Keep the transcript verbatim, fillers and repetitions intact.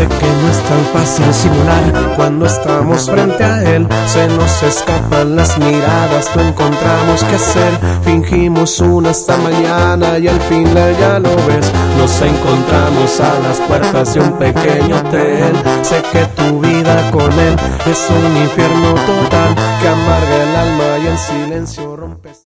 Sé que no es tan fácil simular cuando estamos frente a él. Se nos escapan las miradas, no encontramos qué hacer. Fingimos una hasta mañana y al final ya lo ves. Nos encontramos a las puertas de un pequeño hotel. Sé que tu vida con él es un infierno total que amarga el alma y en silencio